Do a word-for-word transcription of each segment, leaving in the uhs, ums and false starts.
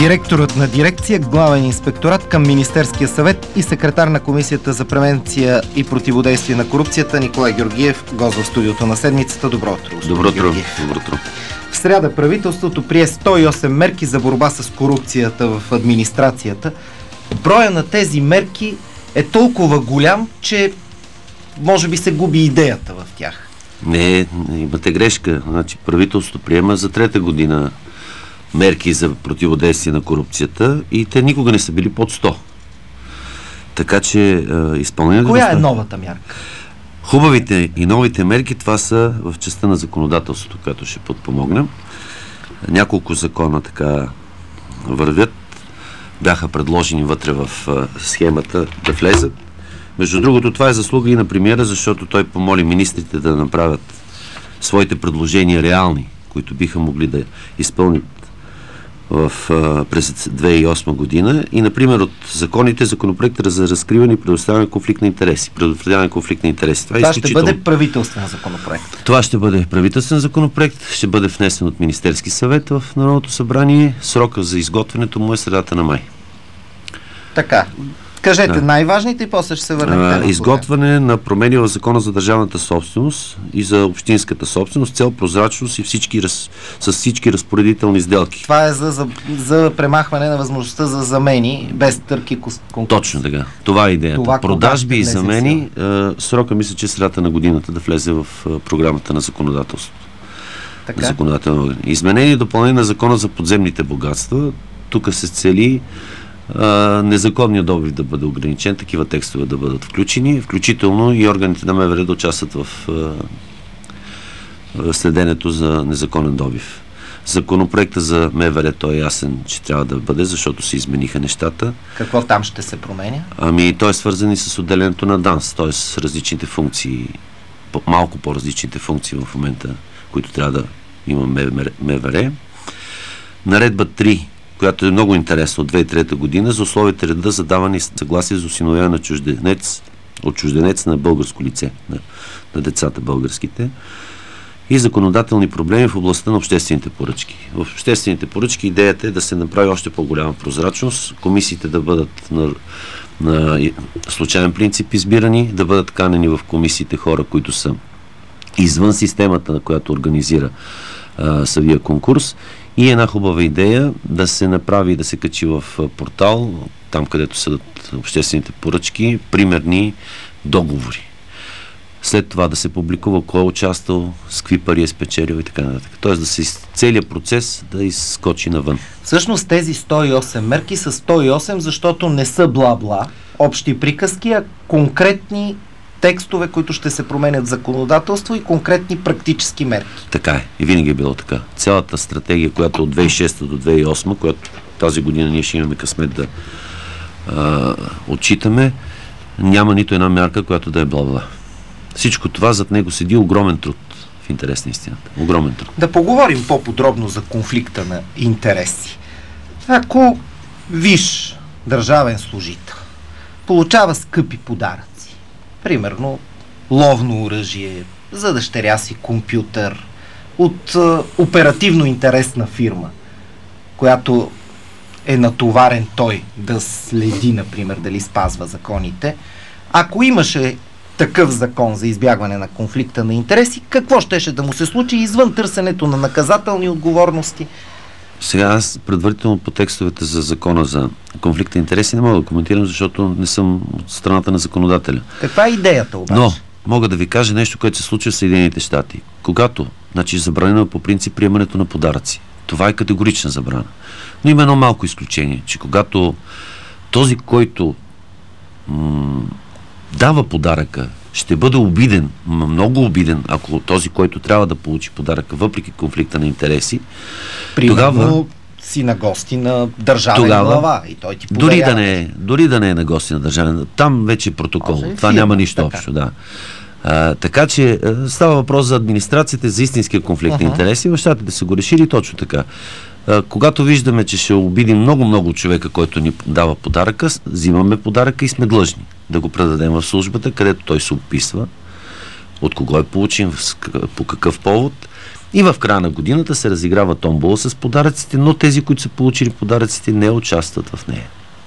Директорът на дирекция Главен инспекторат към Министерския съвет и секретар на Комисията за превенция и противодействие на корупцията Николай Георгиев, гост в студиото на седмицата. Добро утро. Добро утро. Добро утро. В сряда правителството прие сто и осем мерки за борба с корупцията в администрацията. Броя на тези мерки е толкова голям, че може би се губи идеята в тях. Не, имате грешка. Значи, правителството приема за трета година мерки за противодействие на корупцията и те никога не са били под сто. Така че е, изпълнението... Коя е новата мярка? Хубавите и новите мерки, това са в частта на законодателството, което ще подпомогнем. Няколко закона така вървят, бяха предложени вътре в схемата да влезат. Между другото, това е заслуга и на премиера, защото той помоли министрите да направят своите предложения реални, които биха могли да изпълнят в, през две хиляди и осма година. И, например, от законите, законопроекта за разкриване и предотвратяване на конфликт на интереси. Предотвратяване на конфликт на интереси. Това, това е изключително... ще бъде правителствен законопроект. Това ще бъде правителствен законопроект, ще бъде внесен от Министерски съвет в Народното събрание. Срока за изготвянето му е средата на май. Така. Кажете да. най-важните и после ще се върнем. Изготвяне на промени в Закона за държавната собственост и за общинската собственост, цел прозрачност и всички раз, с всички разпоредителни сделки. Това е за, за, за премахване на възможността за замени без търг и конкурс. Точно така. Това е идеята. Това, продажби и замени. Е, срока мисля, че средата на годината да влезе в е, програмата на законодателството. Така? Законодателно. Изменение и допълнение на Закона за подземните богатства. Тук се цели Uh, незаконният добив да бъде ограничен, такива текстове да бъдат включени, включително и органите на МВР да участват в uh, следенето за незаконен добив. Законопроекта за МВР, той е ясен, че трябва да бъде, защото се измениха нещата. Какво там ще се променя? Ами, той е свързан и с отделението на ДАНС, т.е. с различните функции, по, малко по-различните функции в момента, които трябва да има МВР. Наредба три, която е много интересна от две хиляди и трета година, за условията реда за даване и съгласие за осиновяване на чужденец, от чужденец на българско лице, на, на децата българските, и законодателни проблеми в областта на обществените поръчки. В обществените поръчки идеята е да се направи още по-голяма прозрачност, комисиите да бъдат на, на случайен принцип избирани, да бъдат канени в комисиите хора, които са извън системата, на която организира а, самия конкурс. И една хубава идея да се направи, да се качи в портал, там където са обществените поръчки, примерни договори. След това да се публикува кой е участвал, с какви пари е спечелил и така нататък. Тоест да се целият процес да изскочи навън. Всъщност тези сто и осем мерки са сто и осем, защото не са бла-бла, общи приказки, а конкретни текстове, които ще се променят в законодателство и конкретни практически мерки. Така е. И винаги е било така. Цялата стратегия, която от две хиляди и шеста до две хиляди и осма, която тази година ние ще имаме късмет да а, отчитаме, няма нито една мярка, която да е бла-бла. Всичко това зад него седи огромен труд в интерес на истината. Огромен труд. Да поговорим по-подробно за конфликта на интереси. Ако виж държавен служител получава скъпи подаръци, примерно ловно оръжие, за дъщеря си компютър, от е, оперативно интересна фирма, която е натоварен той да следи, например, дали спазва законите. Ако имаше такъв закон за избягване на конфликта на интереси, какво щеше да му се случи извън търсенето на наказателни отговорности? Сега аз предварително по текстовете за закона за конфликта на интереси не мога да коментирам, защото не съм от страната на законодателя. Каква е идеята обаче? Но мога да ви кажа нещо, което се случва в Съединените щати. Когато, значи, забранено е по принцип приемането на подаръци. Това е категорична забрана. Но има едно малко изключение, че когато този, който м- дава подаръка, ще бъде обиден, много обиден, ако този, който трябва да получи подаръка, въпреки конфликта на интереси, примерно тогава си на гости на държавен тогава, глава и той ти дори да, не е, дори да не е на гости на държавен, там вече е протокол. Може, това фирма, няма нищо така. общо, да. А, така че а, става въпрос за администрацията, за истинския конфликт uh-huh. на интереси. В щатите да се го решили точно така. А, когато виждаме, че ще обидим много-много човека, който ни дава подаръка, взимаме подаръка и сме длъжни да го предадем в службата, където той се описва, от кого е получен, по какъв повод И в края на годината се разиграва томбола с подаръците, но тези, които са получили подаръците, не участват в нея.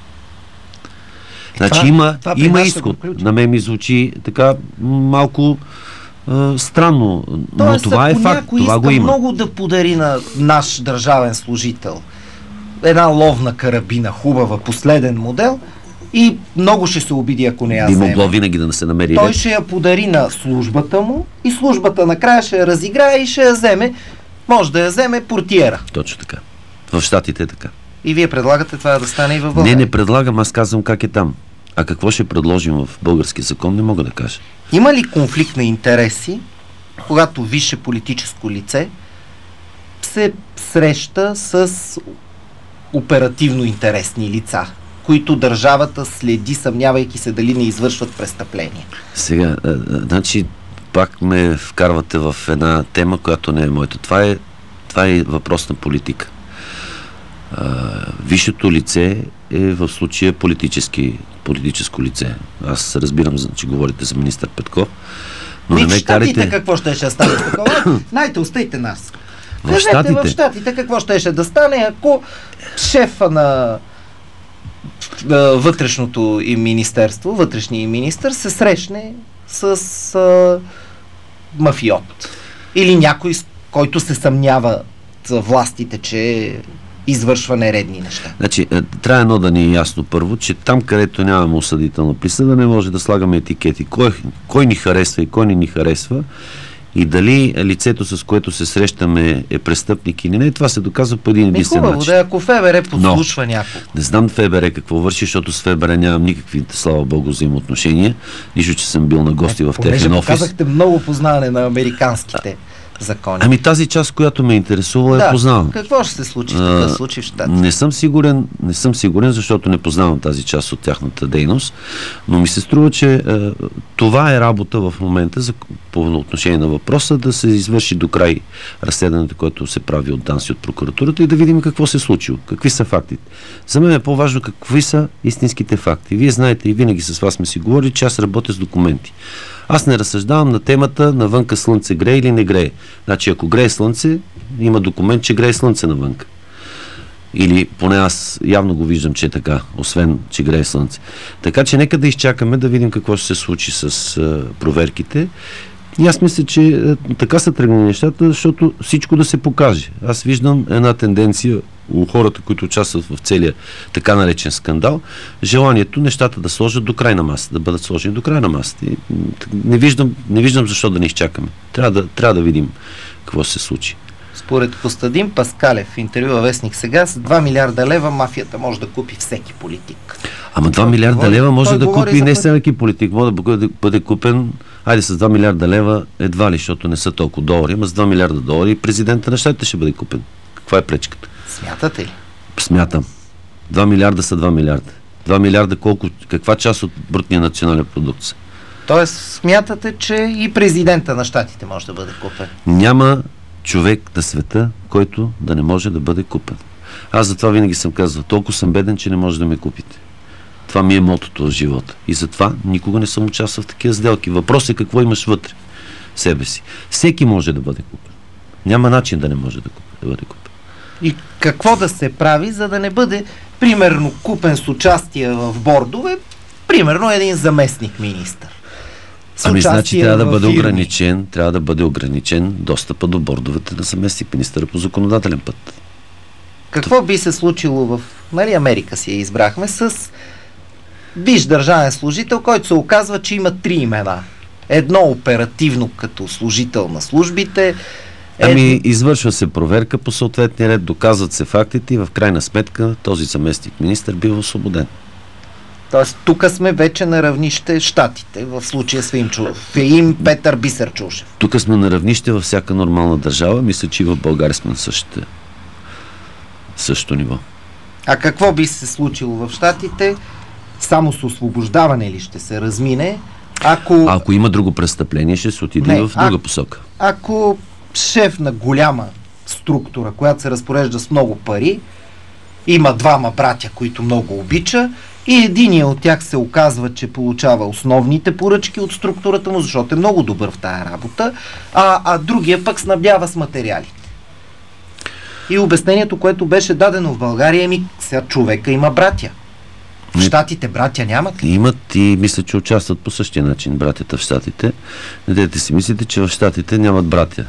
Значи това, има, това има изход. Да на мен ми звучи така малко а, странно, но тоест, това е факт. Това го има. Много да подари на наш държавен служител една ловна карабина, хубава, последен модел, и много ще се обиди, ако не я вземе. Би могло винаги да не се намери. Той ред. ще я подари на службата му и службата накрая ще я разиграе и ще я вземе. Може да я вземе портиера. Точно така. В Щатите е така. И вие предлагате това да стане и във България? Не, не предлагам, аз казвам как е там. А какво ще предложим в български закон, не мога да кажа. Има ли конфликт на интереси, когато висше политическо лице се среща с оперативно интересни лица, които държавата следи, съмнявайки се дали не извършват престъпления? Сега, а, а, значи, пак ме вкарвате в една тема, която не е моята. Това е, това е въпрос на политика. А, висшето лице е в случая политически, политическо лице. Аз разбирам, че говорите за министър Петков, но не ме карайте... какво ще ще стане такова? Найте, остайте нас. В Кажете Щатите... в Щатите какво ще ще да стане, ако шефа на вътрешното им министерство, вътрешния им министър се срещне с а, мафиот. Или някой, който се съмнява за властите, че извършва нередни неща. Значи, трябва едно да ни е ясно първо, че там, където нямаме осъдителна присъда, не може да слагаме етикети. Кой, кой ни харесва и кой не ни харесва, и дали лицето, с което се срещаме, е престъпник или не, това се доказва по един единствен начин. Хубаво, да, ако ФБР подслушва някого. Не знам ФБР какво върши, защото с ФБР нямам никакви, слава Богу, взаимоотношения. Нищо, че съм бил на гости в техен офис. Показахте много познаване на американските закони. Ами тази част, която ме интересува, да, е познавам. Какво ще се случи в такъв случай в Щатите? Не съм сигурен, не съм сигурен, защото не познавам тази част от тяхната дейност, но ми се струва, че е, това е работа в момента за, по отношение на въпроса, да се извърши до край разследването, което се прави от ДАНС и от прокуратурата, и да видим какво се е случило, какви са фактите. За мен е по-важно какви са истинските факти. Вие знаете, и винаги с вас сме си говорили, че аз работя с документи. Аз не разсъждавам на темата навънка слънце грее или не грее. Значи, ако грее слънце, има документ, че грее слънце навънка. Или поне аз явно го виждам, че е така, освен, че грее слънце. Така че нека да изчакаме да видим какво ще се случи с а, проверките. И аз мисля, че а, така са тръгнали нещата, защото всичко да се покаже. Аз виждам една тенденция у хората, които участват в целия така наречен скандал, желанието нещата да сложат до край на масата, да бъдат сложени до край на масата. И не виждам, не виждам защо да не изчакаме. Трябва да, трябва да видим какво се случи. Според Костадин Паскалев в интервю във Вестник Сега, с два милиарда лева мафията може да купи всеки политик. Ама два милиарда лева може да купи не всеки политик, може да бъде, бъде купен, айде с два милиарда лева едва ли, защото не са толкова долари, ама с два милиарда долари и президента на щатите ще бъде купен. Каква е пречката? Смятате ли? Смятам. два милиарда са два милиарда. два милиарда колко, каква част от брутния национален продукт са? Тоест смятате, че и президента на щатите може да бъде купен? Няма човек на света, който да не може да бъде купен. Аз затова винаги съм казвал, толкова съм беден, че не може да ме купите. Това ми е мотото в живота. И затова никога не съм участвал в такива сделки. Въпросът е какво имаш вътре в себе си. Всеки може да бъде купен. Няма начин да не може да, купен, да бъде купен. И какво да се прави, за да не бъде, примерно, купен с участие в бордове, примерно един заместник министър? Ами значи трябва да бъде фирми. ограничен, трябва да бъде ограничен достъпа до бордовете на заместник министъра по законодателен път. Какво би се случило в, нали, Америка си я избрахме, с висш държавен служител, който се оказва, че има три имена. Едно оперативно като служител на службите. Ами, Ед... извършва се проверка по съответния ред, доказват се фактите и в крайна сметка този заместник министър бива освободен. Тоест, тук сме вече на равнище щатите, в случая Феим, Феим Петър Бисерчушев. Тук сме на равнище във всяка нормална държава. Мисля, че и в България сме на същото, същото ниво. А какво би се случило в щатите? Само с освобождаване ли ще се размине? Ако, ако има друго престъпление, ще се отиде не, в друга а, посока. Ако шеф на голяма структура, която се разпорежда с много пари, има двама братя, които много обича, И единият от тях се оказва, че получава основните поръчки от структурата му, защото е много добър в тая работа, а, а другия пък снабдява с материалите. И обяснението, което беше дадено в България, е ми, сега човека има братя. В Щатите братя нямат ли? Имат и мисля, че участват по същия начин братята в Щатите. Не дайте си мислите, че в Щатите нямат братя.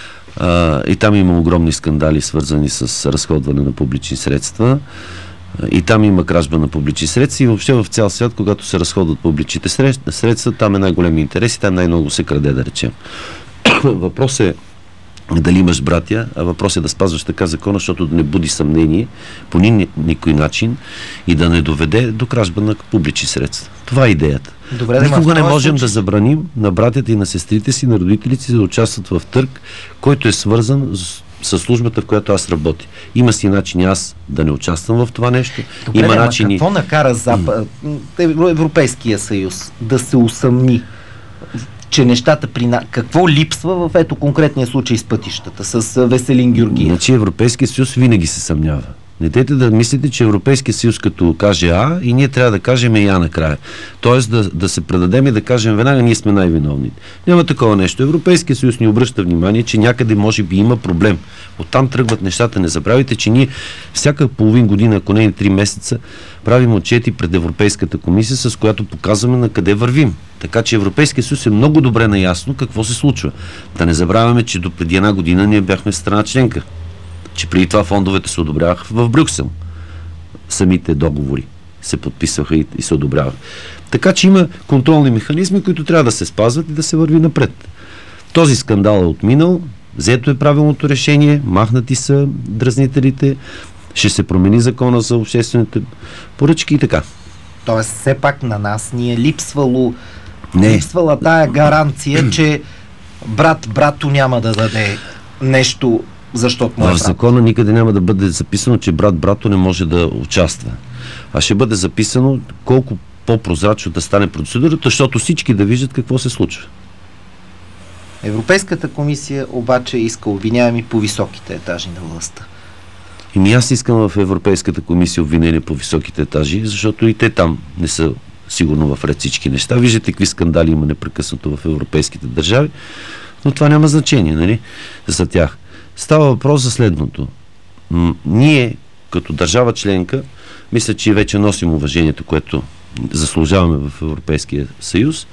А, и там има огромни скандали, свързани с разходване на публични средства. И там има кражба на публични средства и въобще в цял свят, когато се разходват публичните средства, там е най-големи интерес и там най-много се краде, да речем. Въпрос е дали имаш братя, а въпрос е да спазваш така закона, защото да не буди съмнение по ни, никой начин и да не доведе до кражба на публични средства. Това е идеята. Добре, никога не можем случай. да забраним на братята и на сестрите си, на родителите си да участват в търг, който е свързан с, с службата, в която аз работя. Има си начин аз да не участвам в това нещо. Добре, Има ама начини... какво накара Запад, Европейския съюз да се усъмни, че нещата при... Какво липсва в ето конкретния случай с пътищата, с Веселин Георгиев? Значи Европейския съюз винаги се съмнява. Не дайте да мислите, че Европейския съюз като каже А и ние трябва да кажем и А накрая. Тоест да, да се предадем и да кажем веднага ние сме най-виновните. Няма такова нещо. Европейския съюз ни обръща внимание, че някъде може би има проблем. Оттам тръгват нещата. Не забравяйте, че ние всяка половин година, ако не и три месеца, правим отчети пред Европейската комисия, с която показваме на къде вървим. Така че Европейския съюз е много добре наясно какво се случва. Да не забравяме, че до преди една година ние бяхме страна членка. Че преди това фондовете се одобряваха в Брюксел. Самите договори се подписваха и, и се одобряваха. Така че има контролни механизми, които трябва да се спазват и да се върви напред. Този скандал е отминал, взето е правилното решение, махнати са дразнителите, ще се промени закона за обществените поръчки и така. Тоест, все пак на нас ни е липсвало Не. липсвала тая гаранция, че брат брато няма да даде нещо, защото му е в закона никъде няма да бъде записано, че брат брато не може да участва. А ще бъде записано колко по-прозрачно да стане процедурата, защото всички да виждат какво се случва. Европейската комисия обаче иска обвиняеми по високите етажи на властта. И ми аз искам в Европейската комисия обвинение по високите етажи, защото и те там не са сигурно в ред всички неща. Виждате какви скандали има непрекъснато в европейските държави, но това няма значение, нали, за тях. Става въпрос за следното. М- ние, като държава членка, мисля, че вече носим уважението, което заслужаваме в Европейския съюз.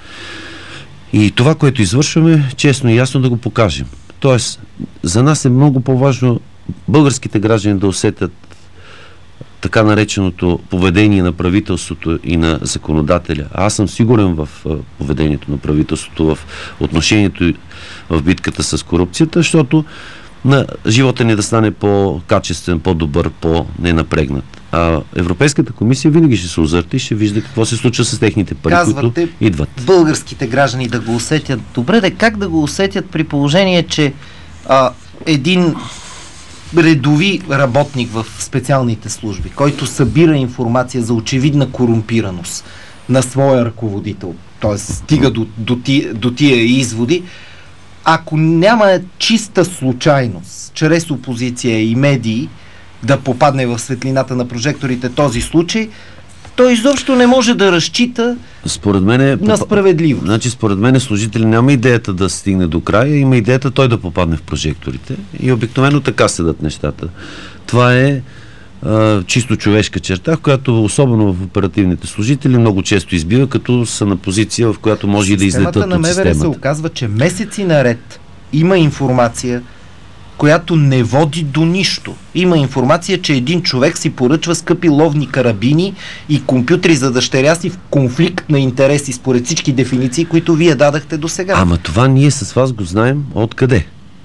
И това, което извършваме, честно и ясно да го покажем. Тоест, за нас е много по-важно българските граждани да усетят така нареченото поведение на правителството и на законодателя. А аз съм сигурен в поведението на правителството, в отношението в битката с корупцията, защото на живота ни да стане по-качествен, по-добър, по-ненапрегнат. А Европейската комисия винаги ще се озърта и ще вижда какво се случва с техните пари, Казвате, които идват. Българските граждани да го усетят. Добре, де, как да го усетят при положение, че а, един редови работник в специалните служби, който събира информация за очевидна корумпираност на своя ръководител, т.е. стига до, до, тия, до тия изводи, ако няма чиста случайност, чрез опозиция и медии, да попадне в светлината на прожекторите този случай, той изобщо не може да разчита според мен, на справедливост. Значи, според мен служители няма идеята да стигне до края, има идеята той да попадне в прожекторите. И обикновено така седат нещата. Това е а, чисто човешка черта, която особено в оперативните служители много често избива, като са на позиция, в която може и да излетат от системата. Системата на МВР се оказва, че месеци наред има информация, която не води до нищо. Има информация, че един човек си поръчва скъпи ловни карабини и компютри за дъщеря си в конфликт на интереси според всички дефиниции, които вие дадахте до сега. Ама това ние с вас го знаем от къде?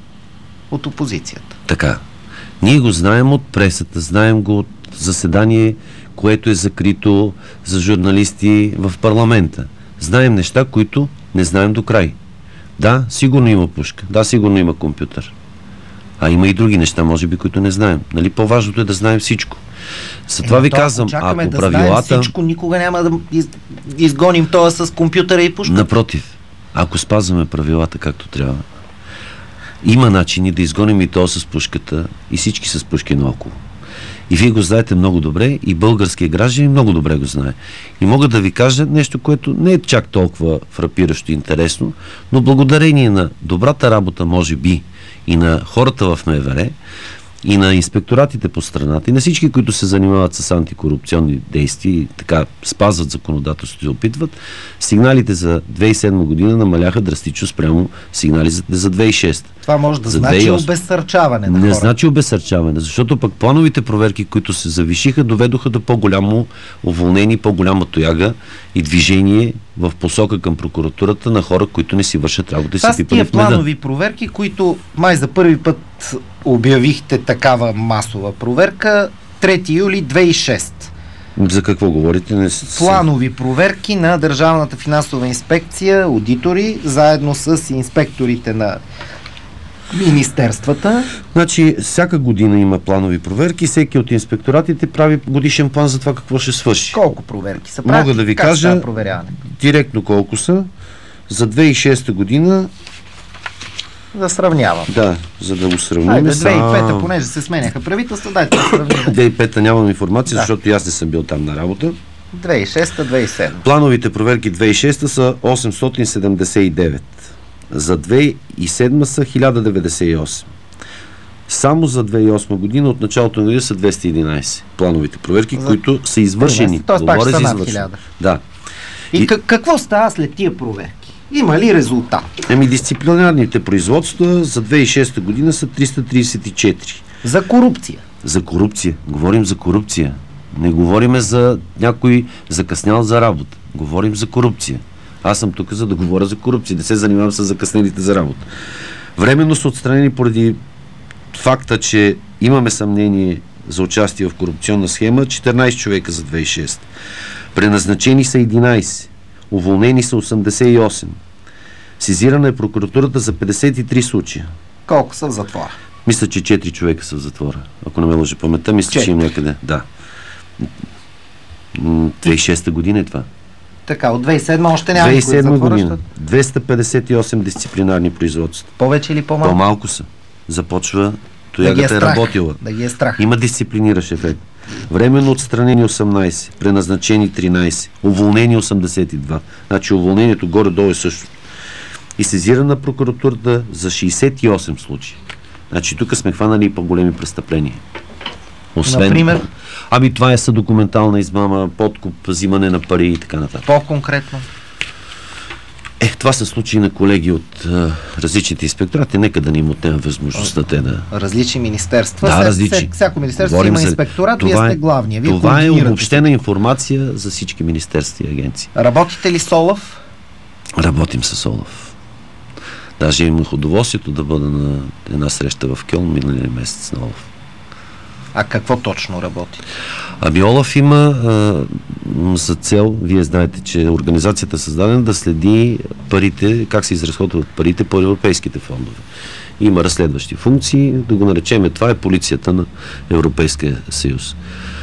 От опозицията. Така. Ние го знаем от пресата, знаем го от заседание, което е закрито за журналисти в парламента. Знаем неща, които не знаем до край. Да, сигурно има пушка. Да, сигурно има компютър. А има и други неща, може би, които не знаем. Нали, по-важното е да знаем всичко. Затова е, ви казвам, ако да правилата... знаем всичко, никога няма да из... изгоним това с компютъра и пушка. Напротив, ако спазваме правилата както трябва, има начини да изгоним и то с пушката и всички с пушки наоколо. И вие го знаете много добре, и българския граждан много добре го знае. И мога да ви кажа нещо, което не е чак толкова фрапиращо и интересно, но благодарение на добрата работа, може би, и на хората в МВР, и на инспекторатите по страната, и на всички, които се занимават с антикорупционни действия и така спазват законодателството и опитват, сигналите за две хиляди и седма година намаляха драстично спрямо сигналите за две хиляди и шеста. Това може да за значи две хиляди и осма. обезсърчаване на Не хората. значи обезсърчаване, защото пък плановите проверки, които се завишиха, доведоха до по-голямо уволнение, по-голяма тояга и движение в посока към прокуратурата на хора, които не си вършат работа и Това си са пипали тия в меда. планови проверки, които май за първи път обявихте такава масова проверка трети юли две хиляди и шеста. За какво говорите? Не с... Планови проверки на Държавната финансова инспекция, аудитори, заедно с инспекторите на министерствата. Значи, всяка година има планови проверки, всеки от инспекторатите прави годишен план за това какво ще свърши. Колко проверки са правили? Мога да ви как кажа става проверяване? директно колко са. За две хиляди и шеста година, Да сравнявам. да, за да го сравним. Айде, две хиляди и пета, са- понеже се сменяха правителства, дайте да сравним. две хиляди и пета нямам информация, Да. защото и аз не съм бил там на работа. две хиляди и шеста, две хиляди и седма. Плановите проверки две хиляди и шеста са осемстотин седемдесет и девет. За две хиляди и седма са хиляда деветдесет и осем. Само за две хиляди и осма година от началото на година са двеста и единадесет плановите проверки, За които са извършени. Тоест пак Говоря са за над извършени. хиляда. Да. И, И- как- какво става след тия проверки? Има ли резултат? Еми, дисциплинарните производства за две хиляди и шеста година са триста тридесет и четири. За корупция. За корупция. Говорим за корупция. Не говориме за някой закъснял за работа. Говорим за корупция. Аз съм тук, за да говоря за корупция. Не се занимавам с закъснелите за работа. Временно са отстранени поради факта, че имаме съмнение за участие в корупционна схема четиринадесет човека за две хиляди и шеста. Преназначени са единадесет. Уволнени са осемдесет и осем. Сезирана е прокуратурата за петдесет и три случая. Колко са в затвора? Мисля, че четири човека са в затвора. Ако не ме лъжа паметта, мисля, Четири. че им някъде. Да. М, две хиляди и шеста година е това. Така, от две хиляди и седма още няма две хиляди и никой в седма затвора. година. Защото двеста петдесет и осем дисциплинарни производства. повече или по-малко? По-малко са. Започва, Да ги е тоягата е страх. работила. Да ги е страх. Има дисциплиниращ ефект. Временно отстранени осемнадесет, преназначени тринадесет, уволнени осемдесет и два. Значи уволнението горе-долу е също. И сезирана прокуратурата за шейсет и осем случаи. Значи тук сме хванали и по-големи престъпления. Освен... Например? Ами това е съдокументална измама, подкуп, взимане на пари и така нататък. По-конкретно. Е, това са случаи на колеги от а, различните инспекторати. Нека да ни им отнема възможността те да... Различни министерства. Да, Всяк- различни. всяк- Всяко министерство Говорим има за- инспекторат, вие това сте е- главния. Вие Това е координирате. обобщена информация за всички министерства и агенции. Работите ли с Олаф? Работим с Олаф. Даже имах удоволствието да бъда на една среща в Кьолн миналия месец на Олаф. А какво точно работи? Ами Олаф има а, м, за цел, вие знаете, че организацията е създадена да следи парите, как се изразходват парите по европейските фондове. Има разследващи функции, да го наречеме, това е полицията на Европейския съюз.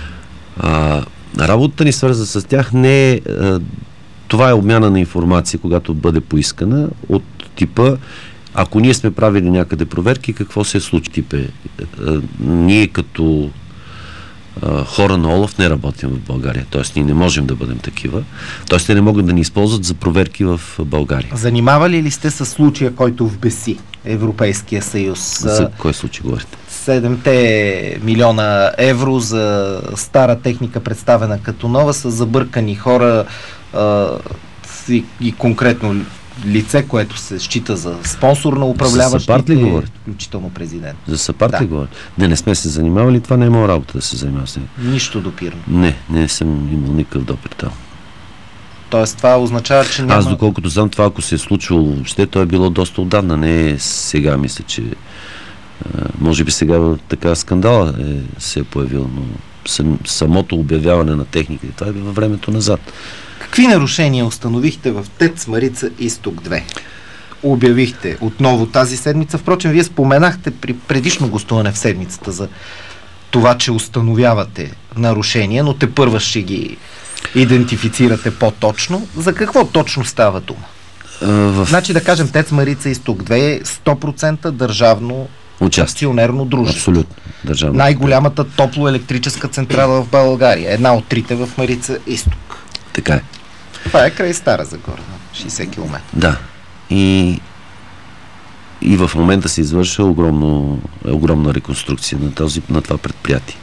А, работата ни свърза с тях не е, а, това е обмяна на информация, когато бъде поискана от типа, ако ние сме правили някъде проверки, какво се е случи? Типе, а, ние като а, хора на Олаф не работим в България. Тоест ние не можем да бъдем такива. Тоест те не могат да ни използват за проверки в България. Занимавали ли сте с случая, който вбеси Европейския съюз? За кой случай говорите? седемте милиона евро за стара техника, представена като нова, са забъркани хора а, и, и конкретно лице, което се счита за спонсор на Сапарт ли управляващите, говорите? включително президент. За Сапарт Да. ли говорите? Не, не сме се занимавали. Това не е моя работа да се занимава с него. Нищо допирно. Не, не съм имал никакъв допир там. Тоест това означава, че няма... Аз доколкото знам това, ако се е случвало въобще, то е било доста отдавна. Не е сега, мисля, че а, може би сега така скандала е, се е появил, но сам, самото обявяване на техниките, това е във времето назад. Какви нарушения установихте в ТЕЦ Марица Изток две? Обявихте отново тази седмица. Впрочем, вие споменахте при предишно гостуване в седмицата за това, че установявате нарушения, но те първа ще ги идентифицирате по-точно. За какво точно става дума? А, в... Значи да кажем ТЕЦ Марица Изток две е сто процента държавно Участие. Акционерно дружество. Абсолютно. Държавно. Най-голямата топлоелектрическа централа в България. Една от трите в Марица Изток. Така е. Това е край Стара Загора, шейсет километра. Да. И, и в момента се извършва огромно, огромна реконструкция на, този, на това предприятие.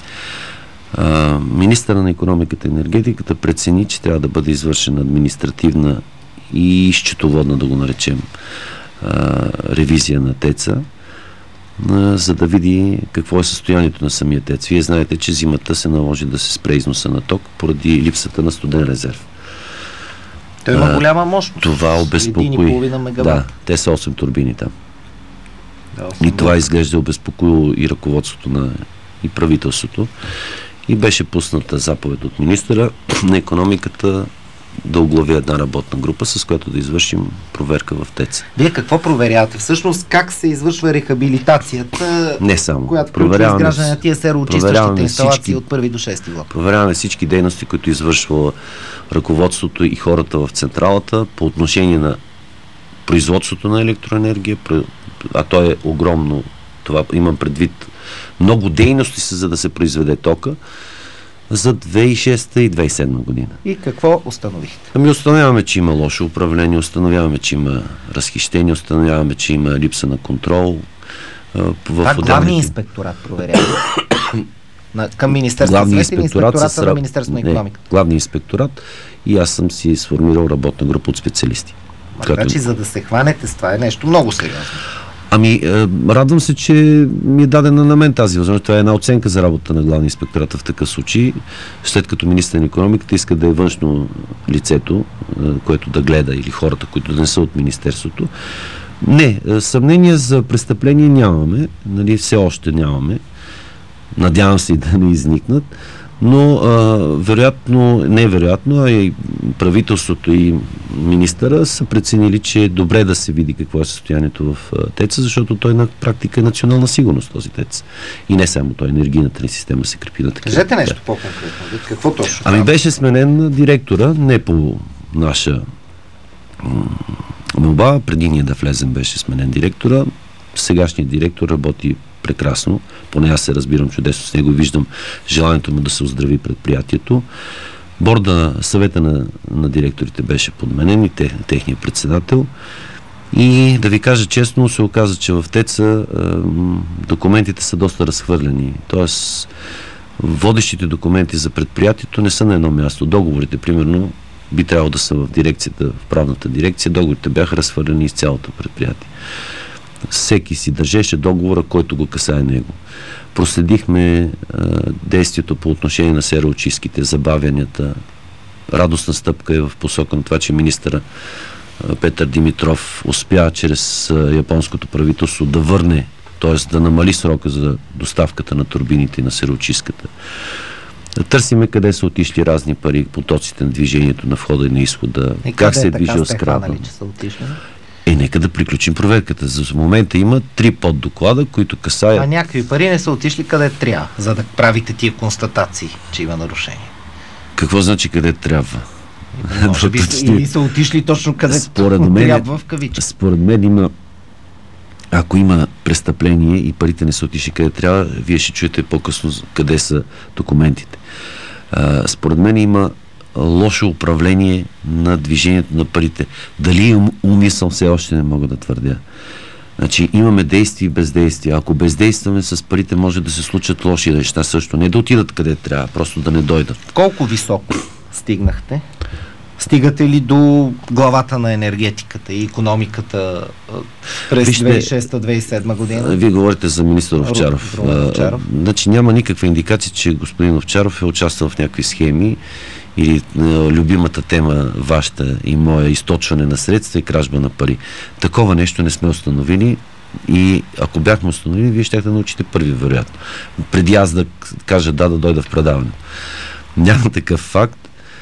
А, министъра на икономиката и енергетиката прецени, че трябва да бъде извършена административна и счетоводна, да го наречем, а, ревизия на ТЕЦ-а, а, за да види какво е състоянието на самия ТЕЦ. Вие знаете, че зимата се наложи да се спре износа на ток поради липсата на студен резерв. Той има голяма мощност. Това обезпокои. Да, те са осем турбини там. Да, и това изглежда обезпокоило и ръководството на и правителството. И беше пусната заповед от министъра на икономиката да оглави една работна група, с която да извършим проверка в ТЕЦ. Вие какво проверявате? Всъщност как се извършва рехабилитацията, не само. Която включва изграждане на тия сероочистващите инсталации всички, от първи до шести блок? Проверяваме всички дейности, които извършва ръководството и хората в централата по отношение на производството на електроенергия, а то е огромно. Това имам предвид. Много дейности са, за да се произведе тока за две хиляди и шеста и две хиляди и седма година. И какво установихте? Ами установяваме, че има лошо управление, установяваме, че има разхищение, установяваме, че има липса на контрол. В Това главния инспекторат проверява. Към Министерството на съвет или инспектората на Министерството на икономиката? Главния инспекторат и аз съм си сформирал работна група от специалисти. Така че за да се хванете с това е нещо много сериозно. Ами, е, радвам се, че ми е дадена на мен тази възможност. Това е една оценка за работа на главния инспектората в такъв случай, след като министър на икономиката иска да е външно лицето, е, което да гледа, или хората, които да не са от министерството. Не, е, съмнение за престъпление нямаме, нали, все още нямаме. Надявам се и да не изникнат. Но а, вероятно, не вероятно, а и правителството и министъра са преценили, че е добре да се види какво е състоянието в ТЕЦ-а, защото той на практика е национална сигурност, този ТЕЦ. И не само той, енергийната ни система се крепи на такива. Кажете нещо по-конкретно. Какво точно? Ами беше сменен директора, не по наша молба, преди ние да влезем беше сменен директора. Сегашният директор работи прекрасно, поне аз се разбирам чудесно с него и виждам желанието му да се оздрави предприятието. Борда, съвета на, на директорите беше подменен и те, техния председател. И да ви кажа честно, се оказа, че в ТЕЦ-а документите са доста разхвърлени. Тоест, водещите документи за предприятието не са на едно място. Договорите, примерно, би трябвало да са в дирекцията, в правната дирекция. Договорите бяха разхвърлени из цялото предприятие. Всеки си държеше договора, който го касае него. Проследихме а, действието по отношение на сероочистките, забавянията. Радостна стъпка е в посока на това, че министъра а, Петър Димитров успя чрез а, японското правителство да върне, т.е. да намали срока за доставката на турбините и на сероочистката. Търсиме къде са отишли разни пари, потоците на движението на входа и на изхода, и как се е така движил сте скрапа. хванали, че са отишли? Е, нека да приключим проверката. За момента има три поддоклада, които касаят... А някакви пари не са отишли къде трябва, за да правите тия констатации, че има нарушение. Какво значи къде трябва? Може би или са отишли точно къде според мен, трябва в кавички. Според мен има... Ако има престъпление и парите не са отишли къде трябва, вие ще чуете по-късно къде са документите. А, според мен има лошо управление на движението на парите. Дали е умисъл, все още не мога да твърдя. Значи имаме действие и бездействие. Ако бездействаме с парите, може да се случат лоши неща също. Не да отидат къде трябва, просто да не дойдат. Колко високо стигнахте? Стигате ли до главата на енергетиката и икономиката през две хиляди и шеста - две хиляди и седма година? Вие говорите за министър Овчаров. Овчаров. Значи няма никаква индикация, че господин Овчаров е участвал в някакви схеми или а, любимата тема, вашата и моя, източване на средства и кражба на пари. Такова нещо не сме установили и ако бяхме установили, вие щяхте да научите първи, вероятно. Преди аз да кажа да, да дойда в предаване. Няма такъв факт.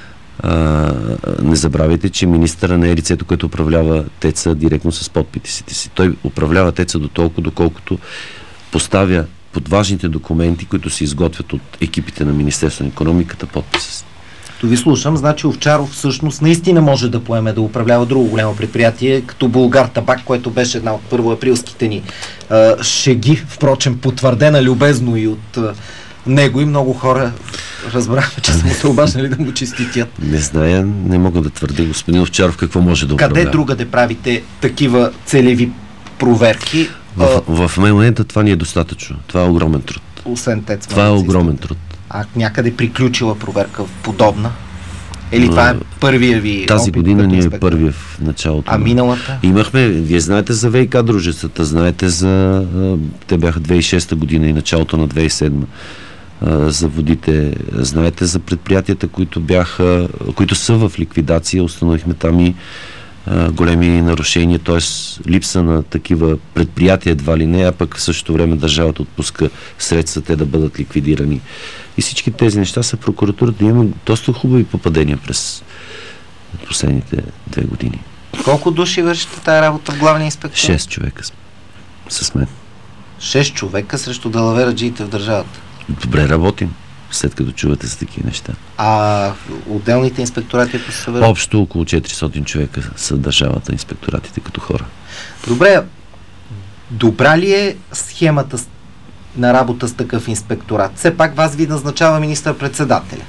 А, не забравяйте, че министъра не е лицето, което управлява ТЕЦ-а директно с подписите си. Той управлява ТЕЦ-а до толкова, доколкото поставя под важните документи, които се изготвят от екипите на Министерството на икономиката, подписа си. Като ви слушам, значи Овчаров всъщност наистина може да поеме да управлява друго голямо предприятие, като Булгартабак, което беше една от първоаприлските ни а, шеги, впрочем потвърдена любезно и от а, него, и много хора разбраха, че са му се обаждали да му честитят. Не зная, не мога да твърдя, господин Овчаров, какво може да управлява. Къде друга да правите такива целеви проверки? В, в, в момента това ни е достатъчно. Това е огромен труд. Освен ТЕЦ. Това е огромен труд. А някъде приключила проверка подобна? Или това е първия ви Тази опит година ни е инспектор? първия в началото. А миналата? Имахме, вие знаете за ВиК дружествата, знаете за... Те бяха две хиляди и шеста година и началото на две хиляди и седма. За водите. Знаете за предприятията, които бяха, които са в ликвидация. Установихме там и а, големи нарушения, т.е. липса на такива предприятия едва ли не, а пък в същото време държавата отпуска средства те да бъдат ликвидирани. И всички тези неща са прокуратурата. Имаме доста хубави попадения през последните две години. Колко души вършите тази работа в главния инспектор? Шест човека с мен. Шест човека срещу далавераджиите в държавата. Добре работим, след като чувате за такива неща. А отделните инспекторати, ако се съберат? Общо около четиристотин човека са държавата, инспекторатите като хора. Добре, добра ли е схемата на работа с такъв инспекторат? Все пак вас ви назначава министър-председателя.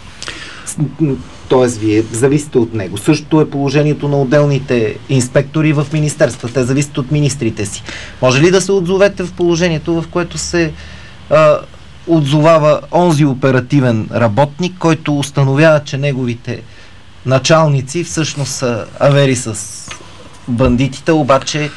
Тоест, вие зависите от него. Същото е положението на отделните инспектори в министерства. Те зависят от министрите си. Може ли да се отзовете в положението, в което се а, отзовава онзи оперативен работник, който установява, че неговите началници всъщност са авери с бандитите, обаче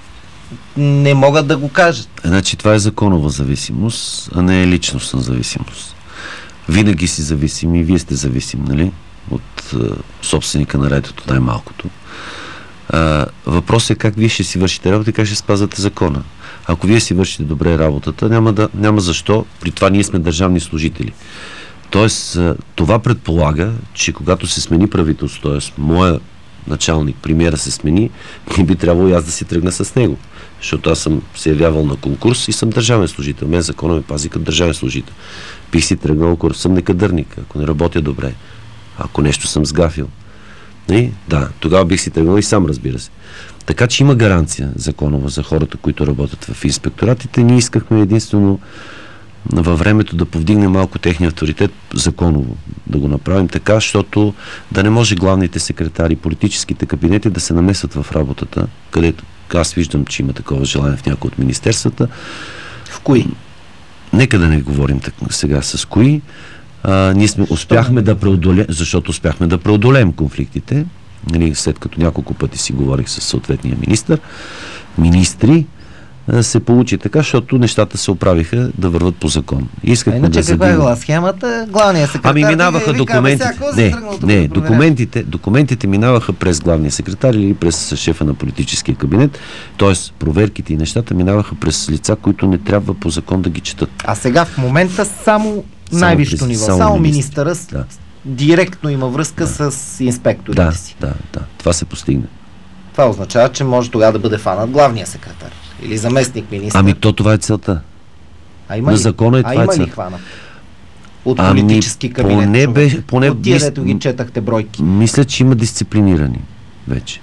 не могат да го кажат? Значи това е законова зависимост, а не е личностна зависимост. Винаги си зависим и вие сте зависим, нали? От е, собственика на радиото, най-малкото. А, въпросът е как вие ще си вършите работа и как ще спазвате закона. Ако вие си вършите добре работата, няма, да, няма защо. При това ние сме държавни служители. Тоест, това предполага, че когато се смени правителство, т.е. моя началник, премиера се смени, не би трябвало и аз да си тръгна с него. Защото аз съм се явявал на конкурс и съм държавен служител. Мен закона ме пази като държавен служител. Бих си тръгнал, ако съм некадърник, ако не работя добре, ако нещо съм сгафил. И, да, тогава бих си тръгнал и сам, разбира се. Така че има гаранция законова за хората, които работят в инспекторатите. Ние искахме единствено във времето да повдигнем малко техния авторитет законово. Да го направим така, защото да не може главните секретари, политическите кабинети да се намесват в работата, където аз виждам, че има такова желание в някои от министерствата. В кои? Нека да не говорим так, сега с кои. А, ние сме, успяхме да преодолеем, защото успяхме да преодолеем конфликтите, нали, след като няколко пъти си говорих с съответния министър, министри, а, се получи така, защото нещата се оправиха да върват по закон. Искахме иначе да каква е задим... била схемата? Главният секретар... Ами минаваха документите. Не, не, документите, документите минаваха през главния секретар или през шефа на политическия кабинет, т.е. проверките и нещата минаваха през лица, които не трябва по закон да ги четат. А сега в момента само най-висшето ниво, само, само министъра да. директно има връзка да. с инспекторите да, си. Да, да, това се постигне. Това означава, че може тогава да бъде фанат главния секретар или заместник министър. Ами то това е целта. А има на ли, закона е а това има е ли хванат? От ами, политически кабинет поне бе, поне от тия, дето ги четахте бройки. Мисля, че има дисциплинирани вече.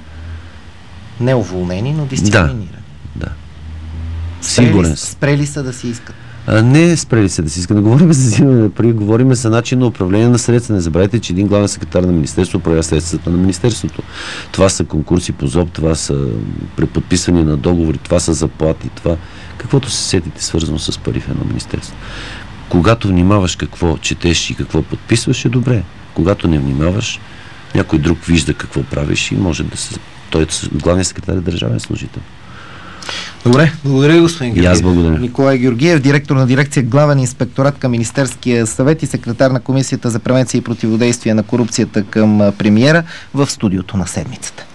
Не уволнени, но дисциплинирани. Да, да. Спрели, спрели са да си искат. А, не спрели се да си искат. Не говорим за взимане на пари, говорим за начин на управление на средства. Не забравяйте, че един главен секретар на министерство управлява средствата на министерството. Това са конкурси по ЗОП, това са преподписвания на договори, това са заплати, това каквото се сетите свързано с пари в едно министерство. Когато внимаваш какво четеш и какво подписваш, е добре. Когато не внимаваш, някой друг вижда какво правиш и може да се... Той е главният секретар е държавен служител. Добре, благодаря ви, господин Георгиев. И аз благодаря. Николай Георгиев, директор на дирекция Главен инспекторат към Министерския съвет и секретар на Комисията за превенция и противодействие на корупцията към премиера в студиото на седмицата.